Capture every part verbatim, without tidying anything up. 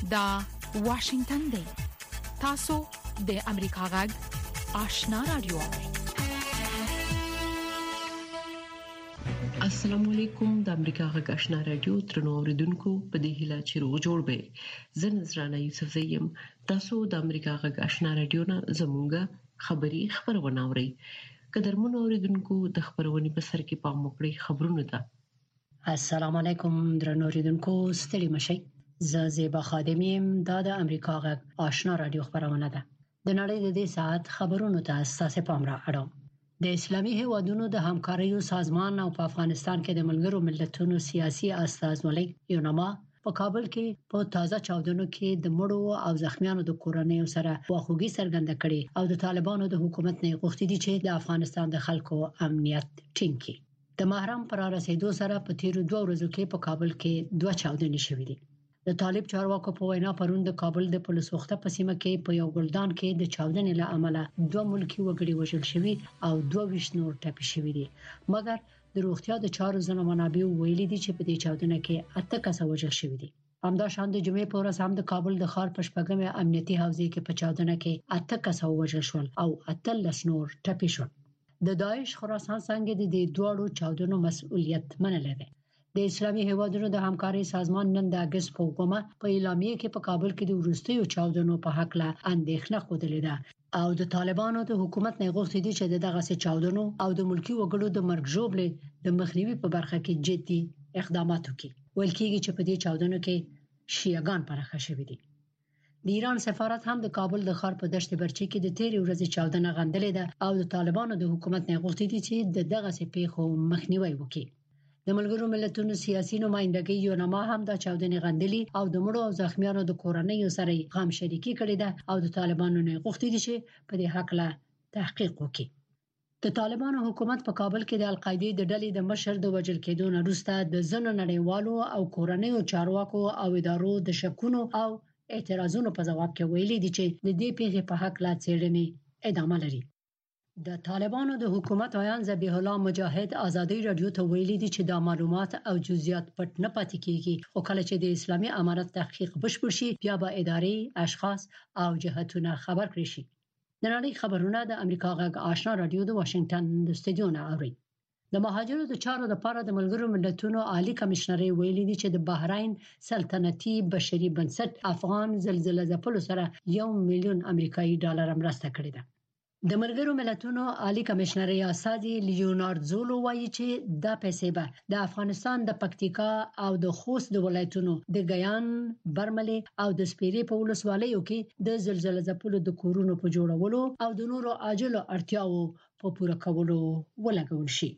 دا واشنگتن دی. تاسو د امریکا غږ آشنا رادیو. السلام علیکم. د امریکا غږ آشنا رادیو ترنو اوریدونکو په دې هیله چې روغ جوړ به. زه نذرانه یوسف زیم. تاسو د امریکا غږ آشنا رادیو نه زموږه خبری خبرونه اورئ. قدرمن اوریدونکو د خبرونې په سر کې پام وکړئ خبرونه ده. السلام علیکم درنو اوریدونکو، ستړي مشئ. زه زیبا خادمیم. دا د امریکا غږ آشنا رادیو خبرونه ده. د نړۍ د دې ساعت خبرونو ته تاسو پام را اړوم. د اسلامي هیوادونو د همکاریو سازمان او په افغانستان کې د ملګرو ملتونو سیاسي استازولۍ یونما په کابل کې په تازه چاودنو کې د مړو او زخمیانو د کورنیو سره واخوږي څرګنده کړې او د طالبانو د حکومت نه غوښتي دي چې د افغانستان د خلکو امنیت ټینګ کړي. د محرم پر رسیدو سره په تیرو دوه ورځو کې په کابل کې دوه چاودنې شوې دي. د طالب چارواکو په وینا پرون د کابل د پولیس وخته په سیمه کې په یو ګلدان کې د چاودنې له امله دوه ملکی وګړي وژل شوي او دوه ویشت نور ټپي شوي دي. مګر د روغتیا د چارو ځنه منابع ویلي دي چې په دې چاودنه کې اته کسه وژل شوي دي. همدا شان د جمعې په ورځ هم د کابل د ښار په شپږمه امنیتي حوزې کې په چاودنه کې اته کسه وژل شول او اتلس نور ټپي شول. د داعش خراسان څنګه د دې دوه چاودنو مسؤلیت منل لري. د اسلامي هیوادونو د همکارۍ سازمان نن د اگست په وګمه په اعلامیه کې په کابل کې د وروستیو چاودنو په حق له اندېښنه خوده ده او د طالبانو د حکومت نه غوښتي دي چې دغه سي چاودنو او د ملکی وګړو د مرګ ژوبلې د مخنیوي په برخه کې جدي اقدامات وکړي. ول کېږي چې په دې چاودنو کې شیعاګان پرخه شوي دي. د ایران سفارت هم د کابل د ښار په دشت برچي کې د تیرې ورځې چاودنه غندلې ده او د طالبانو د حکومت نه غوښتي دي چې دغه سي پیښو مخنیوي وکړي. د ملګرو ملتونو سیاسي نمائندګۍ یونما هم د چاودنې غندلي او د مړو او زخمیانو د کورنیو سره غم شریکي کړې ده او د طالبانو نه غوښتي دي چې په دې حق له تحقیق وکړي. د طالبانو حکومت په کابل کې د القاعده د ډلې د مشر د وژل کېدو نه وروسته د ځینو نړیوالو او کورنیو چارواکو او ادارو د شکونو او اعتراضونو په جواب کې ویلي دي چې د دې پیښې په حق لا څېړنې ادامه لري. د طالبانو د حکومت ویان ذبیح الله مجاهد ازادي رادیو ته ویلي دي چې د معلومات او جزئیات پټ نه پاتې کیږي او کله چې د اسلامي امارت تحقیق بشپړ شي بیا به ادارې، اشخاص او جهتونه خبر کړي شي. د نړۍ خبرونه د امریکا غږ آشنا رادیو د واشنگټن د استودیو نه اوري. د مهاجرو د چارو لپاره د ملګرو ملتونو عالی کمشنري ویلي دي چې د بحرین سلطنتي بشري بنسټ افغان زلزلې ځپلو سره یو میلیون امریکایي ډالر مرسته کړې ده. د ملګرو ملتونو عالی کمشنر ریاستي لیونارد زولو وایي چې دا پیسې به د افغانستان د پکتیکا او د خوست د ولایتونو د ګیان، برملې او د سپیرې په ولسوالیو کې د زلزلې ځپلو د کورونو په جوړولو او د نورو عاجلو اړتیاو په پوره کولو ولګول شي.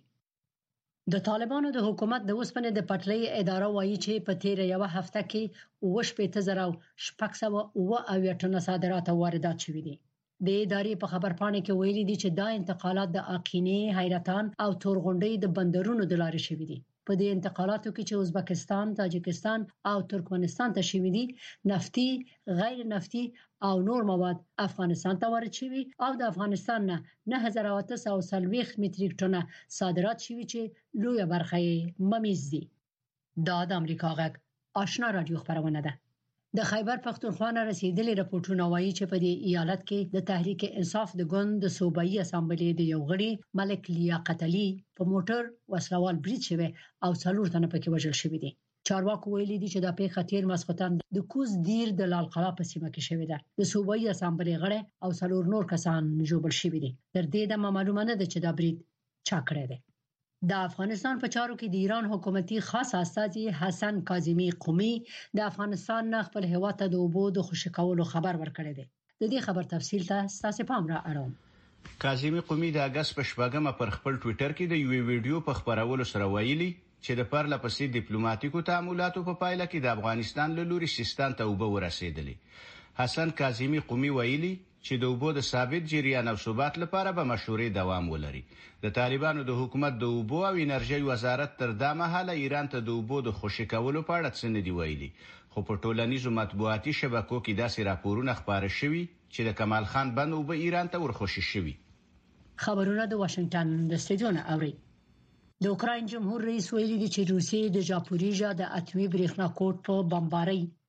د طالبانو د حکومت د اوسپنې د پټلۍ اداره وایي چې په تیر یو هفته کې اوه شپېته زره شپږ سوه اوه اویا ټنه صادرات او واردات شوي دي. د ادارې په خبرپاڼه کې ویلي دي چې دا انتقالات د اقینې، حیرتان او تورغونډۍ د بندرونو د لارې شوي دي. په دې انتقالاتو کې چې ازبکستان، تاجکستان او ترکمنستان ته شوي دي، نفتي، غیر نفتي او نور مواد افغانستان ته وارد شوي او د افغانستان نه نه هزار اته سوه څلوېښت متریک ټنه صادرات شوي چې لویه برخه یې ممیز دي. دا د امریکا غږ آشنا رادیو خبرونه ده. د خیبر پختونخوا نه رسیدلي راپورټونه وایي چې په دې ایالت کې د تحریک انصاف د ګوند د صوبایي اسامبلې د یو غړي ملک لیاقت علي په موټر وسلوال برید شوی او څلور تنه پکې وژل شوي دي. چارواکو ویلي دي چې دا پیښه تیر ماسختن د کوز دیر د لال قلعه په سیمه کې شوې ده. د صوبایي اسامبلې غړي او څلور نور کسان ژوبل شوي دي. تر دې د معلومه نه ده چې دا برید چا کړی دی. د افغانستان په چارو کې د ایران حکومتي خاص استازي حسن کاظمی قومي د افغانستان نه خپل هیواد ته د اوبو د خوشی کولو خبر ورکړی دی. د دې خبر تفصیل ته تاسو پام را اړوم. کاظمی قومي د اگست په شپږمه پر خپل ټوئیټر کې د یو ویډیو په خبرولو سره ویلي چې د پرله پسې ډیپلوماټیکو تعاملاتو په پایله کې د افغانستان له لوري سیستان ته اوبه ورسېدلې. حسن کاظمی قومي ویلي چې د اوبو د ثابت جریان او ثبات لپاره به مشورې دوام ولري. د طالبانو د حکومت د اوبو او انرژي وزارت تر دا مهاله ایران ته د اوبو د خوشی کولو په اړه څه نه دی ویلي، خو په ټولنیزو مطبوعاتي شبکو کې داسې راپورونه خپاره شوي چې د کمال خان بند اوبه ایران ته ورخوشي شوي. خبرونه د واشنگټن د استودیو نه اوري. د اوکراین جمهور رئیس ویلي دی چې روسیې د ژاپوریژا د اتمی برېښنا کوټ په بمبارۍ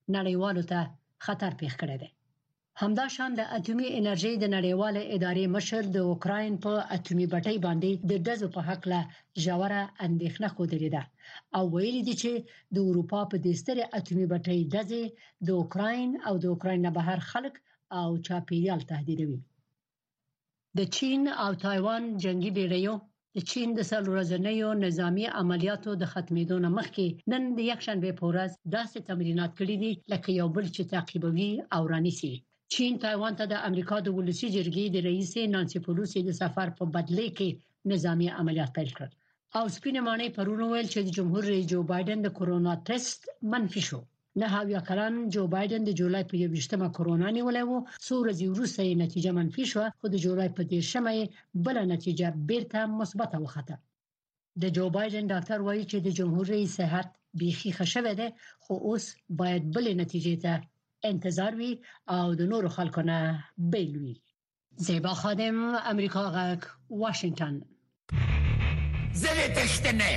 نړیوالو ته خطر پیښ کړی دی. همداشان د اټومي انرژي د نړیواله ادارې مشر د اوکراین په اټومي بټۍ باندې د دزو په حق له ژوره اندېښنه خوده ده او ویلي دي چې د اروپا په دستره اټومي بټۍ دزې د اوکراین او د اوکراین نه بهر خلک او چاپیریال تهدیدوي. د چین او تایوان جنگي بیړیو د چین د څلورځنیو نظامی عملیاتو د ختمېدو نه مخکې نن د یکشنبه په ورځ داسې تمرینات کړي دي لکه یو بل چې تعقیبوي او رانیسي. چین تایوان ته د امریکا د ولسی جرګې د رئیس نانسي پلوسی د سفر په بدله کې نظامی عملیات پیل کړل او سپینه معنی پرونو ویل چې د جمهور رئیس جو بایدن د کورونا ټیسټ منفي شو. نه هاویا کلان جو بایدن د جولای په یوویشتمه کورونا نیولې وو، څو ورځې وروسته یې نتیجه منفي شو، خو د جولای په دیرشمه بل نتیجه بیرته مثبته وخته. د جو بایدن ډاکټر وایي چې د جمهور رئیس صحت بيخي خښوي ده، خو اوس باید بل نتیجه ته انتظار وي او د نورو خلکو نه بیل وي. زیبا خادم، امریکا غږ، واشنگتن. زه تشتنه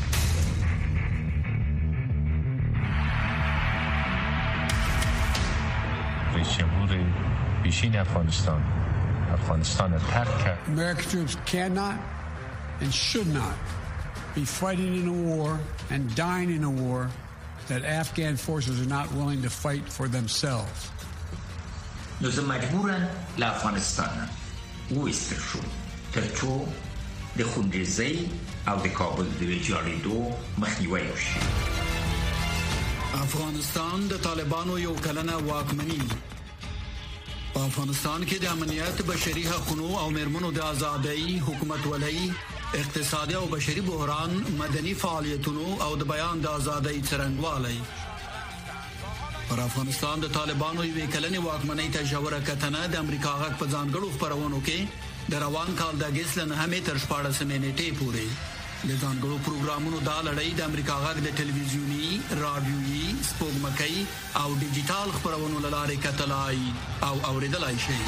رئیس جمهور پیشین افغانستان افغانستان ترک کرد. American troops cannot and should not be fighting in a war and dying in a war that Afghan forces are not willing to fight for themselves. نو زه مجبورم له افغانستان وایستل شم ترڅو د خونریزۍ او د کابل د ویجاړېدو مخنیوی وشي. افغانستان د طالبانو یو کلنه واکمني. په افغانستان کې د امنیت، بشري حقوقو او مېرمنو د ازادۍ، حکومت ولۍ، اقتصادي او بشري بحران، مدني فعالیتونو او د بیان د ازادۍ څرنګوالی. پر افغانستان د طالبانو یو کلنې واکمنۍ ته ژوره کتنه د امریکا غږ په ځانګړو خبرونو کې د روان کال د اگست له نهمې تر شپاړسمې نیټې پورې د ځانګړو پروګرامونو دا لړۍ د امریکا غږ د ټلویزیوني، رادیويي، سپوږمکۍ او ډیجیټل خبرونو لاره کتلای او اوریدلای شي.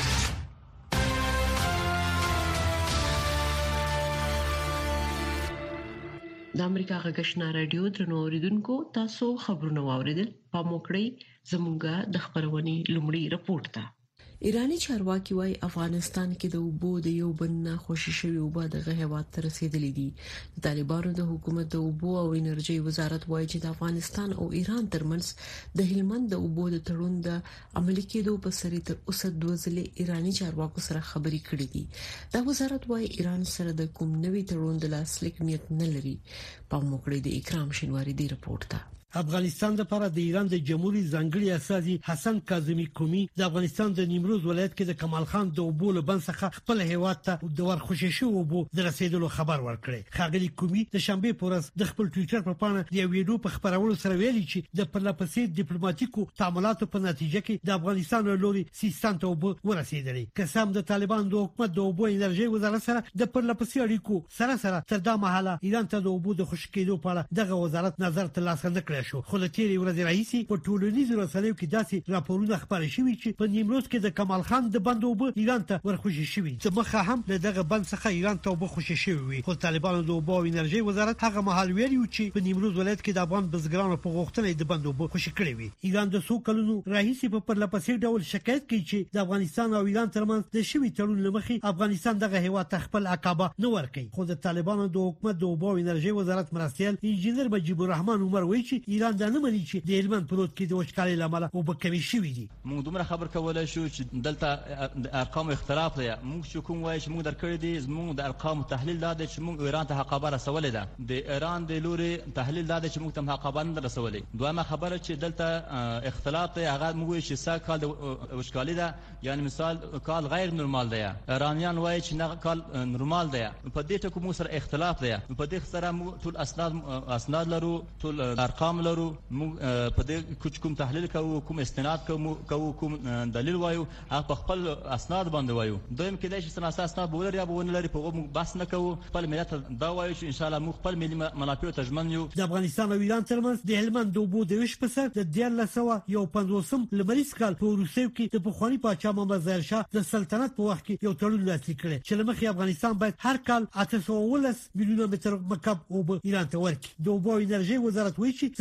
د امریکا غږ آشنا رادیو درنو اوریدونکو، تاسو خبرونه واوریدل. په موکړی زموږه د خبرونې لومړی رپورت ده. ایرانی چارواکي وايي افغانستان کې د اوبو د یو بنه خوشي شوی اوبه د غهوات تر رسیدلې دي. د طالبانو د حکومت د اوبو او انرژي وزارت وايي چې د افغانستان او ایران ترمنځ د هلمند د اوبو د تړون د عملي کېدو په سر تر اوسه د وزلې ایرانی چارواکو سره خبرې کړې دي. دا وزارت وايي ایران سره د کوم نوي تړون د لاسلیک نیت نه لري. په موکړی د اکرام شینواری دی رپورت ده. افغانستان لپاره د ایران د جمهوریت ځانګړي استازي حسن کاظمی کومي د افغانستان د نیمروز ولایت کې د کمال خان د اوبو له بند څخه خپل هیواد ته د ورخوشي شو اوبو د رسیدلو خبر ورکړي. خاغلی کومي د شنبه په ورځ د خپل ټوئیټر په پاڼه د ویډیو په خبرولو سره ویلي چې د پرلپسې ډیپلوماټیکو تعاملاتو په نتیجه کې د افغانستان له لوري سیستان ته اوبو ورسیدلې. قسم د طالبان د حکومت د اوبو انرژي وزارت سره د پرلپسې اړیکو سره سره تر دا مهاله ایران ته د اوبو د خوشی کېدو په اړه دغه وزارت نظر ترلاسه نه کړی شو. خو لتیری ورځ رئیسي په ټولنیزو رسنیو کې داسې راپورونه خبرې شوي چې په نیمروز کې د کمال خان د بند اوبو ایران ته ورخوشي شوی. څخه هم له دغه بند څخه ایران ته اوبو خوشي شوی وي. خو طالبانو د اوبو او انرژي وزارت هغه مهال ویلي چې په نیمروز ولایت کې د افغان بزګرانو په غوښتنه د بند اوبو خوشي کړی وي. ایران د څو کلونو رئیسي په پرلپسې ډول شکایت کوي چې د افغانستان او ایران ترمنځ د شوی تړون لمخې افغانستان دغه هیواد ته خپل عقبه نه ورکړي. خو د طالبانو د حکومت د اوبو او انرژي وزارت مرستيال انجنیر مجيب الرحمن عمر وایي چې ایران د نه مني چې د هلمند پروت کې د وچکالۍ لامل او بکوي شوی دي. موږ دومره خبر کولای شو چې دلته ارقام اختلاف دی. موږ چې کوم وایي چې موږ درکړی دي زموږ د ارقام تحلیل دا دی چې موږ ایران ته حقابه رسولې ده. د ایران د لوري تحلیل دا دی چې موږ ته حقابه نه رسولې. دویمه خبره چې دلته اختلاف دی هغه موږ چې سا کال د وچکالۍ ده، یعنی مثال کال غیر نورمال دی. ایرانیان وایي چې نه کال نورمال دی. په دې ټکو موږ سره اختلاف دی. په دې سره موږ ټول اسناد اسناد لرو، ټول ارقام لرو. موږ په دې کوم تحلیل کوو، کوم استناد کوو، کوم دلیل وایو، هغه په خپل اسناد باندې وایو. دویم کې د اساس اسناد بولر یا بونه لري په موږ بحث نه کوو. خپل ملت دا وایو چې ان شاء الله موږ خپل ملي منافع ته ژمن یو. د افغانستان او ایران ترمنځ د هلمند د اوبو د ویش په سر د دیارلس سوه یو پنځوسم لمریز کال په روسیې کې د پخواني پاچا محمد ظاهر شاه د سلطنت په وخت کې یو تړون لاسلیک کړي چې لمخې افغانستان باید هر کال اته سوه ولس میلیونه متر مکعب اوبه ایران ته ورکړي. د اوبو او انرژي وزارت وایي چې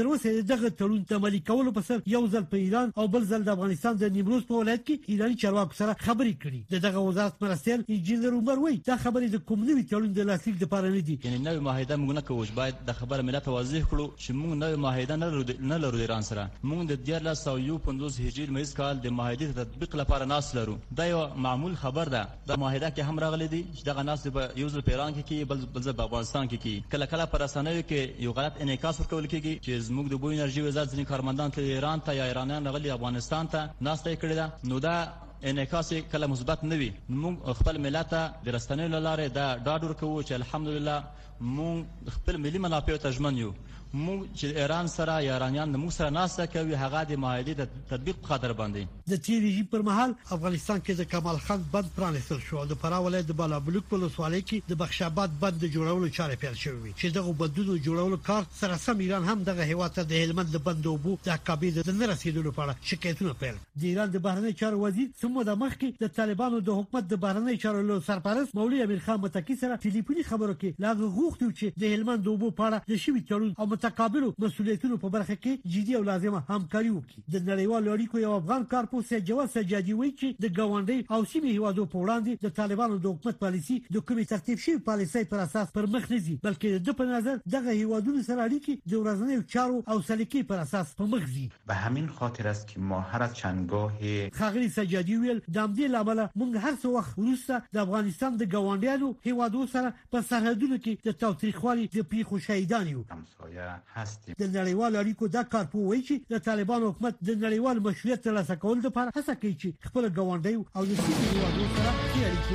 تر اوسه دغه تړون ته عملي کولو په سر یو ځل په ایران او بل ځل د افغانستان د نیمروز په ولایت کې ایراني چارواکو سره خبرې کړي. دغه وزارت مرستیال انجینر عمر وایي دا خبرې د کوم نوي تړون د لاسلیک لپاره نه دي. یعنی نوې معاهده موږ نه کوو، باید د خبره ملت واضح کړو چې موږ نوې معاهده نه لرو نه لرو د ایران سره. موږ د دیار لا سو یو پنځوس هجری لمریز کال د معاهده تطبیق لپاره ناس لرو. دا یو معمول خبر ده. د معاهده کې هم راغلي دي چې دغه ناس به یو ځل په ایران کې کې بل بل ځل په افغانستان کې کې کله کله پر اسانوي کې یو غلط انعکاس ورکول کېږي چې زموږ د بو انرژي وزارت ځینې کارمندان ته ایران ته یا ایرانیان راغلي افغانستان ته ناس ته کړی ده. نو دا انعکاس کله مثبت نه وي. موږ خپل ملت ته د رسنیو لاره دا ډاډ ورکوو چې الحمدلله موږ خپل ملي منافع ته ژمن یو. موږ چې ایران سره یا ایرانیان د موږ سره ناسته کوي هغه د معاهدې د تطبیق په خاطر باندې. د تیر رژیم پر مهال افغانستان کې د کمال خان بند پرانیستل شو. د فراه ولایت د بالابلوک په ولسوالۍ کې د بخشاباد بند د جوړولو چارې پیل شوې چې دغه بندونو جوړولو کار سره سم ایران هم دغه هیواد ته د هلمند د بند اوبو د عقبې د نه رسیدلو لپاره شکایتونه پیل. د ایران د بهرنی چارو وزیر سمو د مخکې د طالبانو د حکومت د بهرنی چارو له سرپرست مولوی امیر خان متکی سره ټلیفوني خبرو کې لاغه غوښتو چې د هلمند اوبو په اړه د شوی تړون او متقابل مسؤلیتونو په برخه کې جدي او لازمه همکاري وکړي. د نړیوالو اړیکو یو افغان کارپوس جواز سجادي وایي چې د ګاونډي او سیمې هیوادو په وړاندې د طالبانو د حکومت پالیسي د کومې ترتیب شوی پالیسي پر اساس پر مخ نه ځي، بلکې د په نظر دغه هیوادونو سره اړیکې د ورځنیو چارو او سلیقې پر اساس په مخ ځي. به همین خاطر است که ما هر از چندگاه خاغلی سجادي ویل د همدې لامل موږ هر څو وخت وروسته د افغانستان د ګاونډیانو هیوادو سره په سرحدونو کې د تاوتریخوالي د پیښو شهیدان یو. همسایه هستیم. د نړیوالو اړیکو دا کارپو وایي چې د طالبانو حکومت د نړیوال مشروعیت ترلاسه کولو لپاره هڅه کوي چې خپل ګاونډیو او د سیمې هیوادو سره اړیکې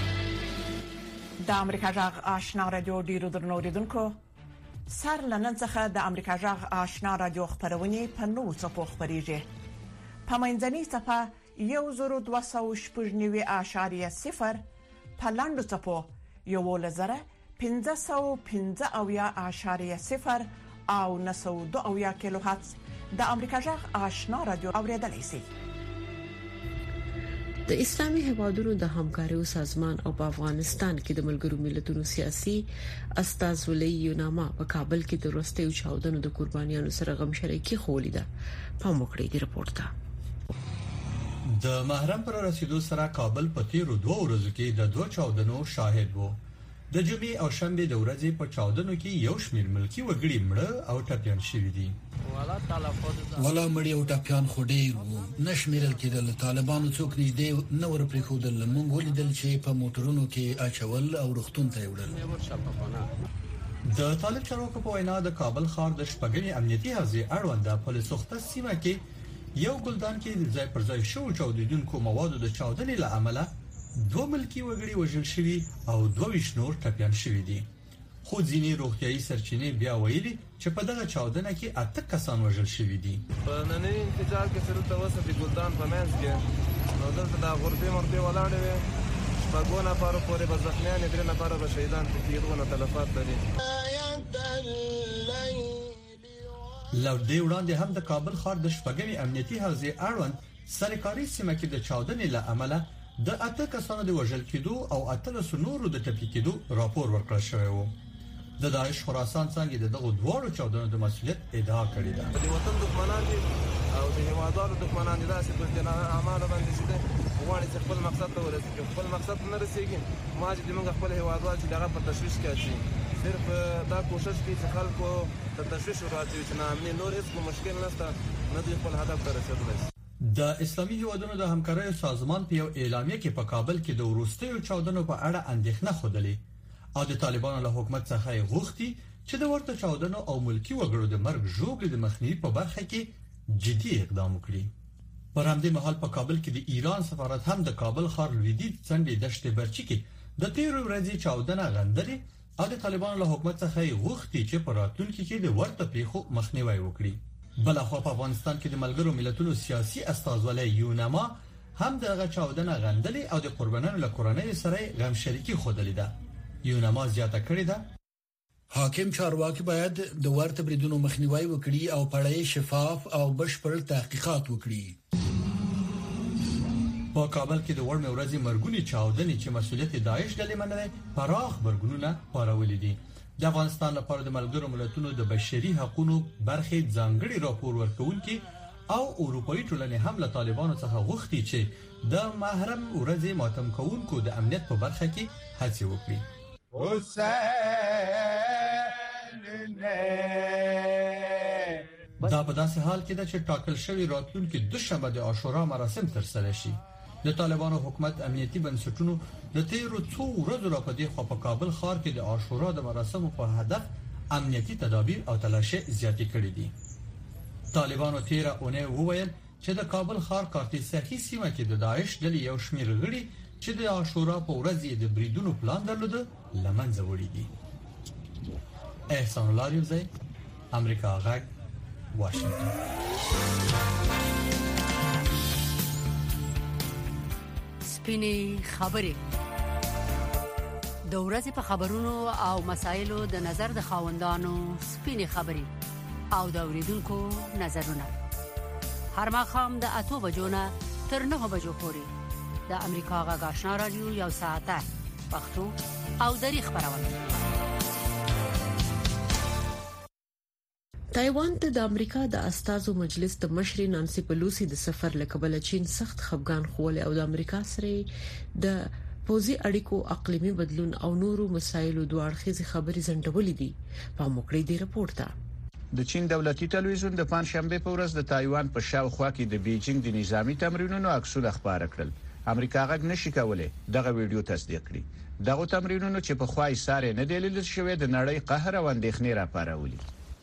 وساتي. د امریکا جغ آشنا رادیو ډیرو درنو اوریدونکو سر لنن څخه د امریکا جغ آشنا رادیو خبرونه په نوو څپو خبريږي. په منځنۍ صفه یو زرو دوه سوه شپږ نوي اعشاریه صفر په لاندو څپو یو لزره پنځه سوه پنځه اویا اعشاریه صفر او نسو دو اویا کیلو هرتز د امریکا جغ آشنا رادیو اوریدلای شي. د اسلامي هیوادونو د همکاریو سازمان او په افغانستان کې د ملګرو ملتونو سیاسي استازولۍ یوناما په کابل کې د وروستیو چاودنو د قربانیانو سره غم شریکي خولې ده. په موکړې دی رپورت ده. د محرم پر رسیدو سره کابل په تیرو دوه ورځو کې د دوه چاودنو شاهد وو. د جمعې او شنبه د ورځې په چاودنو کې یو شمېر ملکی وګړي مړه او ټپيان شوي دي. ولا مړی او ټپيان خو ډېر وو، نشمیرل کېدل. طالبانو څوک نږدې نه ور پریښودل. موږ ولیدل چې په موټرونو کې اچول او رختون ته وړل. د طالب چارواکو په وینا د کابل ښار د شپږمې امنیتي حوزې اړوند په لسوخته سیمه کې یو ګلدان کې د ځای پر ځای شو چاودیدونکو موادو د چاودنې له امله دوه ملکی وګړي وژل شوي او دوه ویشت نور ټپيان شوي دي. خو ځینې روغتيایي سرچینې بیا ویلي چې په دغه چاودنه کې اته کسان وژل شوي دي. په ننني انفجار کې سره توسط د ګلدان په منځ کې نو دلته د غربي مرتي ولاړې وي. شپږ نفر پورې به زخمیان دي، درې نفر به شهیدان دي، یو تلفات لري. لو دې وړاندې هم د کابل ښار د شپږمې امنیتي حوزې اړوند سرکاري سیمه کې د چاودنې له امله د اته کسانو د وژل کېدو او اته نورو د ټپي کېدو راپور ورکړل شوی و. د داعش خراسان څنګه د دغه دوه چاودنو د مسؤلیت ادعا کړې ده. د وطن دښمنان دي او د هیوادوالو دښمنان دي، داسې په جنانه اعمال باندې چې غواړي چې خپل مقصد ته ورسېږي. خپل مقصد نه رسېږي، ما چې موږ خپل هیوادوال چې دغه په تشویش کې اچي، صرف دا کوشش کوي چې خلکو ته تشویش ورواچوي چې نه امني نور هیڅ مشکل نشته، نه دوی خپل هدف ته رسېدلی. د اسلامي هیوادونو د همکارۍ سازمان په یو اعلامیه کې په کابل کې د وروستیو چاودنو په اړه اندېښنه خوده او د طالبانو له حکومت څخه غوښتي چې د ورته چاودنو او ملکی وګړو د مرګ ژوبلې د مخنیوي په برخه کې جدي اقدام وکړي. پر همدې مهال په کابل کې د ایران سفارت هم د کابل ښار لویدیځ څنډې دشت برچی کې د تیرو ورځې چاودنه غندلې او د طالبانو له حکومت څخه غوښتي چې په راتلونکي کې د ورته پیښو مخنیوي وکړي. بلخوا په افغانستان کې د ملګرو ملتونو سیاسي استازولۍ یوناما هم دغه چاودنه غندلې او د قربانانو له کورنۍ سره غم شریکي خوده ده. یوناما زیاته کړې ده حاکم چارواکي باید د ورته بریدونو مخنیوي وکړي او پړې شفاف او بشپړ تحقیقات وکړي. په کابل کې د وړمې ورځې مرګونی چاودنې چې مسؤلیت داعش ډلې منلې پراخ برګونونه پارولې دي. د افغانستان لپاره د ملګرو ملتونو د بشري حقوقو برخې ځانګړي راپور ورکونکي او اروپאי ټولنې هم له طالبانو څخه غوښتي چې د محرم ورځې ماتم کوونکو د امنیت په برخه کې هڅه وکړي. دا په داسې حال کې ده چې ټاکل شوی راتلونکي دوشنبه د عاشورا مراسم ترسره شي. د طالبانو حکومت امنیتي بنسټونو د تیرو څو ورځو را پدې خو په کابل ښار کې د عاشورا د مراسمو په هدف امنیتي تدابیر او تلاشي زیاتې کړې دي. طالبانو تیره اونۍ وویل چې د کابل ښار کارتیسخي سیمه کې د داعش ډلې یو شمېر غړي چې د عاشورا په ورځ د بریدونو پلان درلود لمنځه وړي دي. احسان الله ریاضی، امریکا غږ، واشنگټن. سپینې خبرې د ورځې په خبرونو او مسایلو د نظر د خاوندانو سپینې خبرې او د اوریدونکو نظرونه هر ماښام د اتو بجو نه تر نهو بجو پورې د امریکا غږ آشنا رادیو یو ساعته پښتو او دری خبرونه. تایوان ته د امریکا د استازو مجلس د مشر نانسي پلوسی د سفر لکبل چین سخت خفګان خوله او د امریکا سره د پوزي اړیکو اقلیمي بدلون او نورو مسایلو دوه اړخیزه خبري زنډولې دي. په موکړې دی رپورت ده. د چین دولتي تلویزیون د پنځشنبه په ورځ د تایوان په شاوخوا کې د بیجینګ د نظامی تمرینونو عکسونه خبره کړل. امریکا غږ نشي کولای دغه ویډیو تصدیق کړي. دغه تمرینونو چې په خوای ساره نه دی لیدل شوی د نړۍ قهر او اندېښنې را پارولي.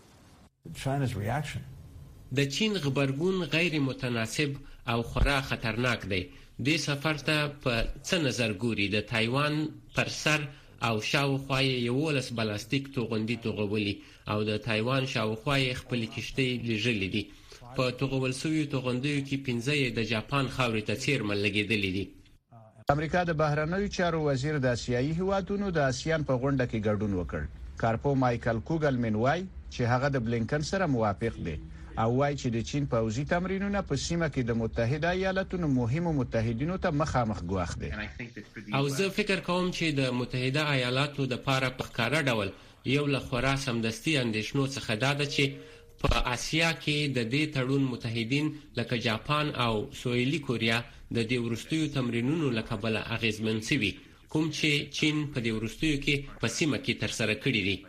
China's reaction. د چین غبرګون غیر متناسب او خورا خطرناک دی. د سفر ته په څه نظر ګوري د تایوان پر سر او شاوخوا یې ولس بلاستیک توغندي توغولي او د تایوان شاوخوا یې خپل کشتۍ لږلې دي. په توغول سوي توغندیو کې پنځه د جاپان خاورې ته چیرمن لګیدلې دي. امریکا د بهرنیو چارو وزیر د آسیایي هیوادونو د آسیان په غونډه کې ګډون وکړ. کارپو مایکل کوګلمن وای چې هغه د بلینکن سره موافق دی او وای چې د چین پوځي تمرینونه په سیمه کې د متحده ایالاتونو مهمو متحدینو ته مخامخ ګواښ دي. او زه فکر کوم چې د متحده ایالاتو د پاره په ښکارا ډول یو له خورا سمدستي اندېښنو څخه دا ده چې په آسیا کې د دې تړون متحدین لکه جاپان او سویلي کوریا د دې ورستیو تمرینونو لکه بل اغیزمن سوي کوم چې چین په دې ورستیو کې په سیمه کې تر سره کړی دي.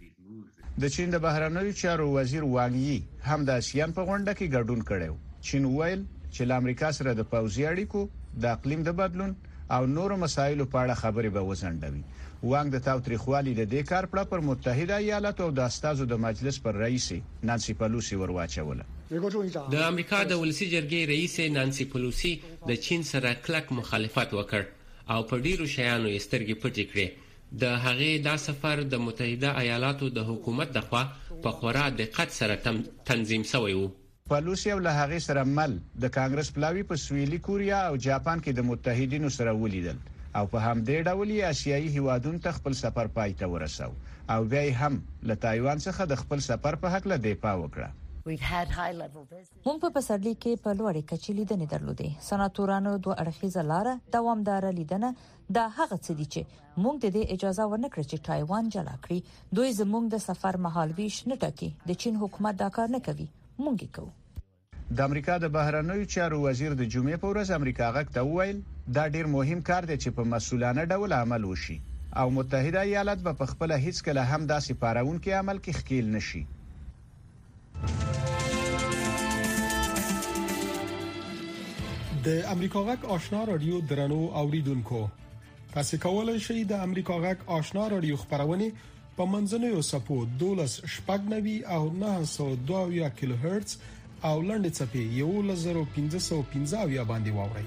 د چین د بهرنیو چارو وزیر وانګ یي هم د آسیان په غونډه کې ګډون کړو. چین ویل چې له امریکا سره د پوځي اړیکو د اقلیم د بدلون او نورو مسایلو په اړه خبرې به وزنډوي. وانګ د تاوتریخوالي د دې کار پر متحده ایالاتو او د استازو د مجلس پر رئیس نانسي پلوسی ورواچوله. د امریکا د ولسی جرګې رئیس نانسي پلوسی د چین سره کلک مخالفت وکړ او په ډیرو شیانو یې سترګې پټې کړې. د هغې دا سفر د متحده ایالاتو د حکومت دخوا په خورا دقت سره تنظیم شوی و. پلوسی او له هغې سره مل د کانګرس پلاوی په سویلي کوریا او جاپان کې د متحدینو سره ولیدل او په همدې ډول یې آسیایي هیوادونو ته خپل سفر پای ته ورساو او بیا هم له تایوان څخه د خپل سفر په حق له دفاع وکړه. مونږ په پسرلي کې په لوړې کچې لیدنې درلودې. سناتورانو دوه اړخیزه لار دوامدار لیدنه دا هغه څه دي چې مونږ د دې اجازه ورنکړه چې تایوان جلا کړي. دوی زمونږ د سفر مهالويش نه ټاکي. د چین حکومت دا کار نه کوي. مونږ یې کوو. د امریکا د بهرنیو چارو وزیر د جمعې په ورځ امریکا غږ ته وویل دا ډیر مهم کار دی چې په مسؤلانه ډول عمل وشي او متحده ایالات به په خپل هیڅ کله هم داسې پاراونکي عمل کې ښکیل نشي. د امریکا غږ آشنا رادیو درنو اوریدونکو تاسو کولای شئ د امریکا غږ آشنا رادیو خبرونه په منځنوي سپو دولس شپږ نوي او نه سو دوه کیلو هرتز او لنډ چپی یو لزر پنځه سو پنځه باندې واوري.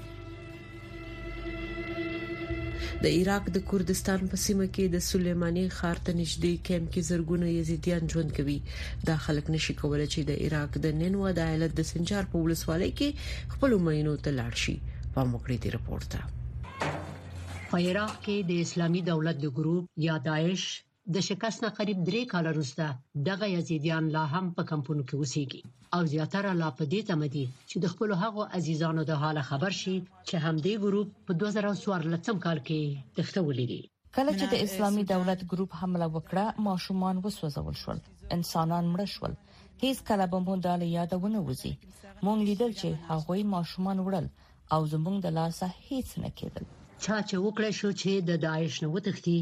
د عراق د کردستان په سیمه کې د سلیمانی ښار ته نږدې کیمپ کې زرګونه یزیدیان ژوند کوي. دا خلک نشي کولای چې د عراق د نینوا د ایالت د سنجار په ولسوالۍ کې خپل مینو ته لاړ شي. په موکړې دی رپورت ده. په عراق کې د اسلامي دولت د ګروپ یا داعش د شکست نه قریب درې کال وروسته دغه یزیدیان لا هم په کمپونو کې اوسېږي او زیاتره لا په دې تمه دي چې د خپل هغو عزیزانو د حال خبر شي چې همدې ګروپ په دوه زره څوارلسم کال کې تښتولې دي. کله چې د اسلامي دولت ګروپ حمله وکړه ماشومان وسوځول شول، انسانان مړ شول. هیڅ کله به مو د یادونه وځي مونږ لیدل چې هغوی ماشومان وړل او زموږ د لاسه هیڅ نه کېدل. چا چې وکړه شو چې د داعش نه وتښتي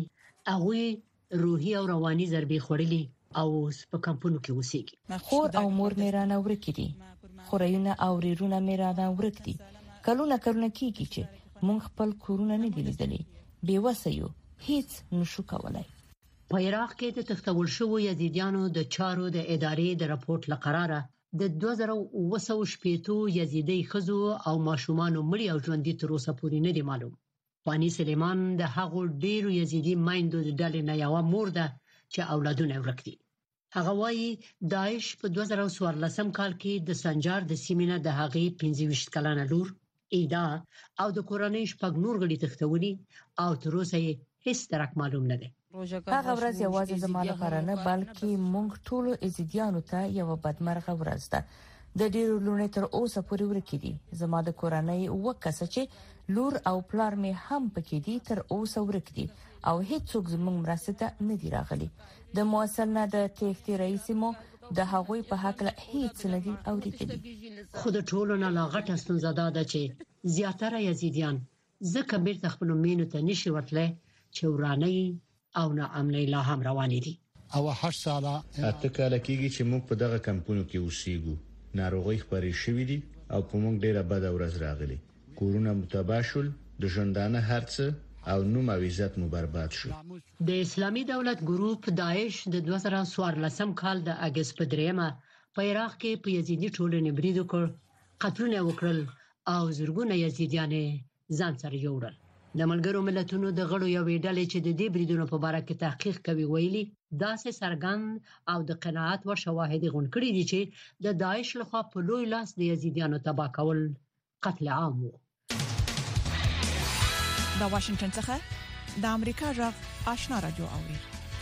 هغه روحي او رواني ضربې خوړلې او په کمپونو کې اوسېږي. خور او مور میرانه ورکړي، خورایونه او ریرونه میرانه ورکړي. کلونه کلونه کېږي چې مونږ خپل کورونه نه دي لیدلي، بې وسه یو، هیڅ نشو کولای. په عراق کې د تختول شوو یزیدیانو د چارو د ادارې د راپورټ لقراره د دوه زره اوه سوه شپږ یزیدي خزو او ماشومان مړي او ژوندۍ تر اوسه پورې نه دي معلوم. فانی سلیمان د هغو ډیرو یزیدي مایندو د ډلې نه یو مور ده چې اولادونه ورکړي. هغه وايي داعش په دوه زره څوارلسم کال کې د سنجار د سیمینه د هغې پنځه ویشت کلنه لور ایدا او د کورنۍ شپږ نور غړي تختولي او تر اوسه هیڅ درک معلوم نه دی. هغه ورځ یوازې زما لپاره نه بلکې موږ ټول یزیدیانو ته یو بدمرغه ورځ ده. د ډیرو لونې تر اوسه پورې ورکې دي. زما د کورنۍ وکاسه چې لور او پلار مې هم پکې دي تر اوسه ورک دي او هیڅوک زموږ مرسته ته نه دی راغلي. د موثر نه د تېښتې رئیس مو د هغوی په حق له هیڅ نه دي اوریدلي. خو د ټولو نه لا غټه ستونزه ده چې زیاتره یزیدیان ځکه بیرته خپل مینو ته نشي ورتلای چې ورانه او نه امنه لا هم روانې دي. او هر ساله اته کال کېږي چې موږ په دغه کمپونو کې اوسېږو. ناروغي خپرې شوې دي او په موږ ډیره بد ورځ راغلي. کورونه متباشل، د ژوندانه هرڅه او نوم او عزت مو برباد شو. د اسلامي دولت ګروپ داعش د دوه زره څوارلسم کال د اگست په دریمه په عراق کې په یزیدي ټولنې برید وکړ، قتلونه وکړل او زرګونه یزیدیان ځان سره جوړل. د ملګرو ملتونو د غړو یو ډلې چې د دې بریدونو په اړه کې تحقیق کوي ویلي داسې سرګند او د قناعت ور شواهد غون کړی دي چې د داعش لخوا په لوی لاس د یزیدیانو تباه کول قتل عام وو. د واشنگټن څخه د امریکا غږ آشنا رادیو اوري.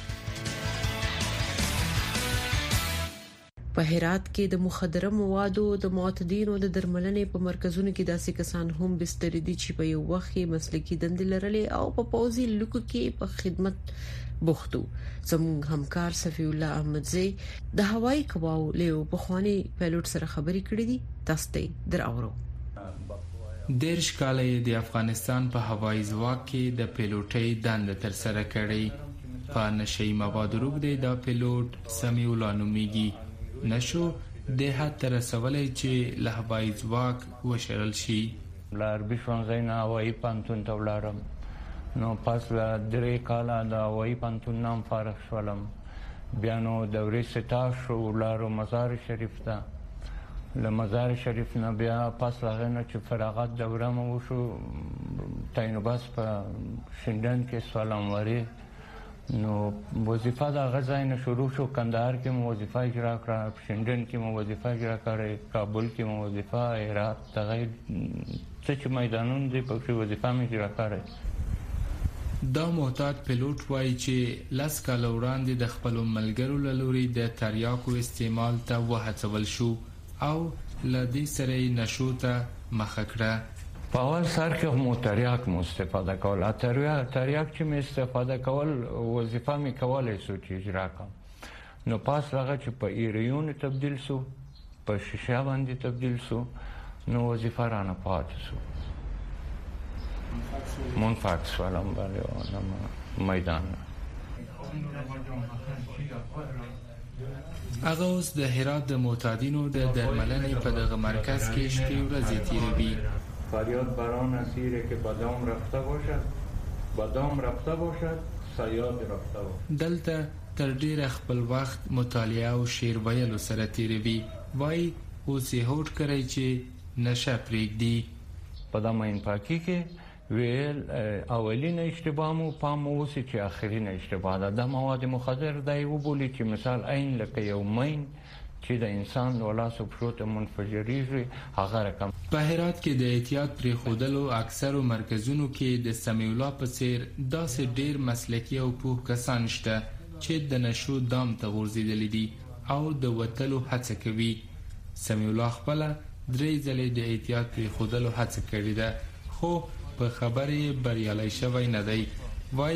په هرات کې د مخدره موادو د معتادینو د درملنې په مرکزونو کې داسې کسان هم بستر دي چې په یو وخت کې مسلکي دندې لرلې او په پوزي لکو کې په خدمت بوختو. زموږ همکار صفی الله احمدزی د هوایي کواو له بخوانی پایلوټ سره خبرې کړې دي. تاسو ته دراورو. دیرش کاله د افغانستان په هوایي ځواک کې د پیلوټۍ دنده تر سره کړې. په نشئی موادو روغدي دا پیلوټ سمیع الله نومیږي. نشو د هات تر سوالای چې له هوایي ځواک وشرل شي. لار بشون زین هوایي پانتون ته ولارم نو پس لا درې کاله د هوایي پانتون نام فارغ شولم. بیا نو دورې ستا شو لارو مزار شریف ته. له مزار شریف نه بیا پس هغه نه چې فراغت دوره مو شو تاینو بس په شندن کې سلام وری نو وظیفه دا غزاین شروع شو. کندهار کې مو وظیفه اجرا کړه، شندن کې مو وظیفه اجرا کړه، کابل کې مو وظیفه، هرات دغه څه چې میدانونه دي په کې وظیفه مې اجرا کړه. دا معتاد پیلوټ وایي چې لاس کال وړاندې د خپل ملګرو لوري د تریاکو استعمال ته وهڅول شو او لدې سره نشو ته مخ کړه. په اول سر کې مو تریاک مو استفاده کول، تریاک تریاک چې مې استفاده کول وظیفه مې کولای سو چې اجرا کړم. نو پاس هغه چې په ایریون تبدیل سو، په شیشه باندې تبدیل سو، نو وظیفه رانه پاتې سو. منفاکس ولم باندې میدان هغه اوس د هرات د معتادینو د درملنې په دغه مرکز کې شپې ورځې تیروي. فریاد بران اسیره که بادام رفته باشد، بادام رفته باشد، صیاد رفته باشد. دلته تر ډیره خپل وخت مطالعه او شعر ویلو سره تیروي. وای اوس یې هوډ کوي چې نشه پرېږدي. په دا مین پاکي کې ویل اولین اشتباه مو پام اوسې چې اخرین اشتباه ده. دا مواد مخدر دی وبولي چې مثال عین لکه یو مین چې د انسان ولاسو پښو منفجریږي هغه رقم. په هرات کې د احتیاط پرې خودلو اکثرو مرکزونو کې د سمیع الله په څیر داسې ډیر مسلکي او پوه کسان شته چې د نشو دام ته ورزيدل دي او د وتلو هڅه کوي. سمیع الله خپل درې ځلې د احتیاط پرې خودلو هڅه کړې ده خو په خبرې بریالي شوی نه دی. وای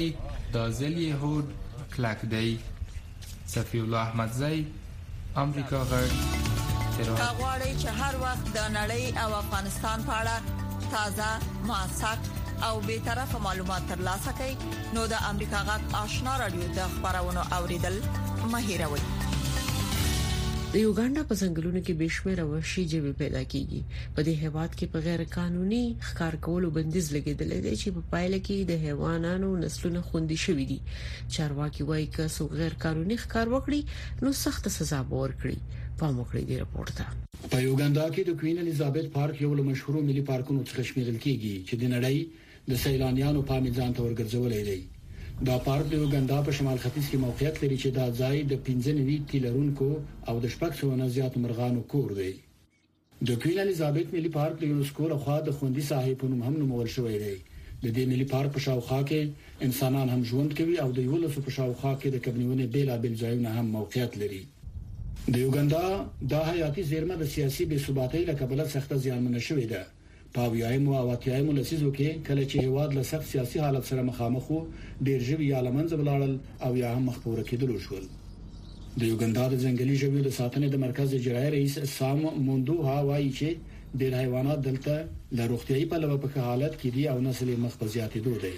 دا ځل یهود کلک دی. صفی الله احمدزی، امریکا غږ، تهران. غواړئ چې هر وخت د نړۍ او افغانستان په اړه تازه، موثق او به طرفه معلومات ترلاسه کړئ نو د امریکا غږ آشنا رادیو د خبرونو اوریدل مه هیروئ. د یوګاندا په ځنګلونو کې بشمیر وحشي ژوي پیدا کیږي. په دې هیواد کې په غیر قانوني ښکار کولو بندیز لګیدل دی چې په پایله کې د حیواناتو نسلونه خوندي شوي دي. چارواکي وایي چې څوک غیر قانوني ښکار وکړي نو سخت سزا به ورکړي. پام وکړئ د راپور ته. په یوګاندا کې د کوین الیزابت پارک یو له مشهورو ملي پارکونو څخه شمیرل کیږي چې د نړۍ د سیلانیانو پام ځان ته ورګرځولې دی. دا پارک د یوګاندا په شمال ختیځ کې موقعیت لري چې دا ځای د پنځه نوي تیلرونکو او د شپږ سوه نه زیات مرغانو کور دی. د کوین الیزابت ملي پارک د یونسکو لخوا د خوندي ساحې په نوم هم نومول شوی دی. د دې ملي پارک په شاوخوا کې انسانان هم ژوند کوي او د یولسو په شاوخوا کې د کبنیونې بیلابل ځایونه هم موقعیت لري. د یوګاندا د حیاتي زیرمه د سیاسي بې ثباتۍ له کبله سخت زیانمنه شوې ده. په اویایم او اتیایم لسیزو کې کله چې هواد له سخت سیاسي حالت سره مخامخ وو، ډېر ژوي یا لمنځه ولاړل او یا هم مخپوره کېدل شول. د یوګاندا د ځنګلي ژویو د ساتنې د مرکز اجرایي رئیس سام موندوها وایي چې ډېر حیوانات دلته له روغتیايي پلوه په ښه حالت کې دي او نسل یې مخ په زیاتېدو دی.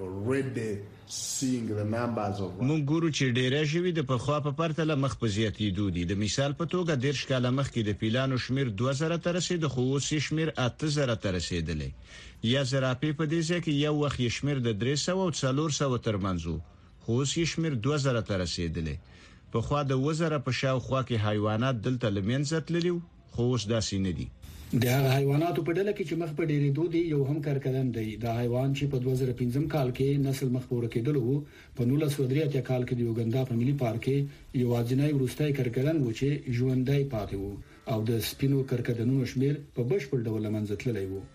مونږ ګورو چې ډېرې ژوي د پخوا په پرتله مخ په زیاتېدو دي. د مثال په توګه دیرش کاله مخکې د پیلانو شمیر دوه زره ته رسید، خو اوس یې شمیر اته زره ته رسیدلی. یا زرافې په دې ځای کې یو وخت یې شمیر د درې سوه او څلور سوه ترمنځ و، خو اوس یې شمیر دوه زره ته رسیدلی. پخوا د اووه زره په شاوخوا کې حیوانات دلته له منځه تللي وو، خو اوس داسې نه دي. د هغه حیواناتو په ډله کې چې مخ په ډېرېدو دي یو هم کرکدن دی. دا حیوان چې په دوه زره پنځم کال کې نسل مخ پوره کېدل وو، په نولس سوه درې اتیا کال کې د یوګاندا په ملي پارک کې یوازینی وروستی کرکدن و چې ژوندی پاتې وو او د سپینو کرکدنونو شمیر په بشپړ ډول له منځه تللی وو.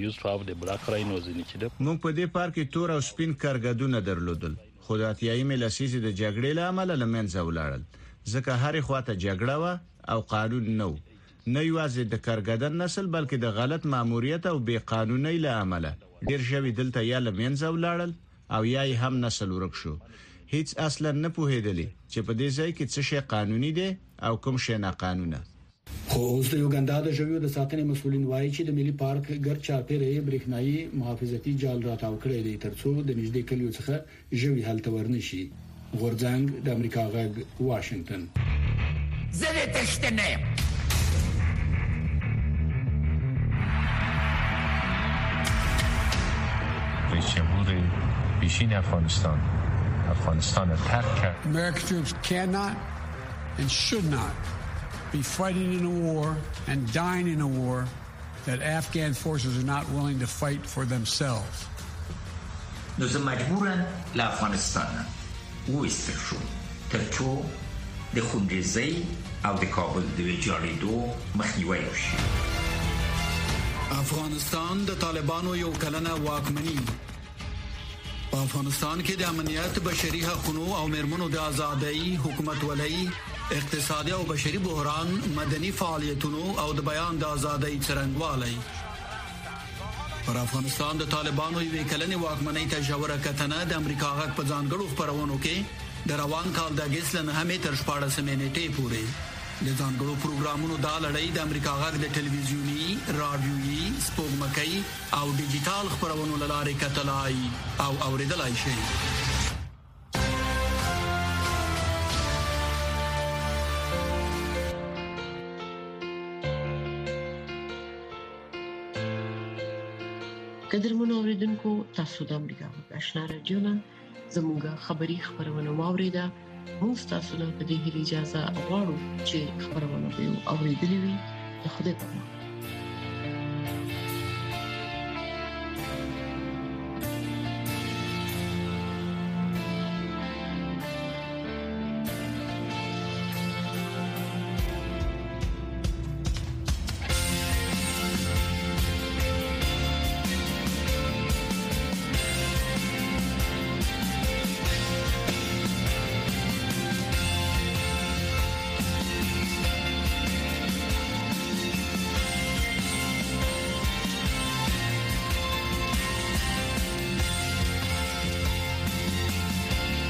موږ په دې پارک کې تور او سپین کرکدنونه درلودل، خو د اتیایمې لسیزې د جګړې له امله له منځه ولاړل، ځکه هرې خواته جګړه وه او قانون نه و. نه یوازې د کرګدن نسل بلکې د غلط ماموریت او بې قانونۍ له امله ډېر ژوي دلته یا له منځه ولاړل او یا یې هم نسل ورک شو. هیڅ اصلا نه پوهېدلی چې په دې ځای کې څه شی قانوني دی او کوم شی ناقانونه. خو اوس د یوګاندا د ژویو د ساتنې مسؤلین وایي چې د ملي پارک ګرد چاپیره برېښنايي محافظتي جال راتاو کړی دی ترڅو د نږدې کلیو څخه ژوي هلته ورنشي. غورځنګ د امریکا غږ، واشنگټن. زه دې تشته نه یم. رئیس جمهور پیشین افغانستان افغانستان ترک کرد. American troops cannot and should not be fighting in a war and dying in a war that Afghan forces are not willing to fight for themselves. نو زه مجبورم له افغانستان وایستل شم ترڅو د خونریزۍ او د کابل د ویجاړېدو مخنیوی وشي. افغانستان د طالبانو یو کلنه واکمني. په افغانستان کې د امنیت، بشري حقوقو او مرمنو د ازادۍ، حکومت ولۍ، اقتصادي او بشري بحران، مدني فعالیتونو او د بیان د ازادۍ څرنګوالی. پر افغانستان د طالبانو یو کلنه واکمنۍ ته ژوره کتنه د امریکا غږ په ځانګړو خبرونو کې د روان کال د اگست له نهمې تر شپاړسمې نیټې پورې د ځانګړو پروګرامونو دا لړۍ د امریکا غږ د ټلویزیونی، رادیويي، سپوږمکۍ او ډیجیټل خبرونو لارې کتلای او اوریدلای شئ. قدرمنو اوریدونکو، تاسو د امریکا غږ آشنا رادیو نه زموږه خبری خبرونه واوریده. موږ تاسو ته په دې اجازه غواړو چې خبرونه به اوریدلې وي. د خدای په امان.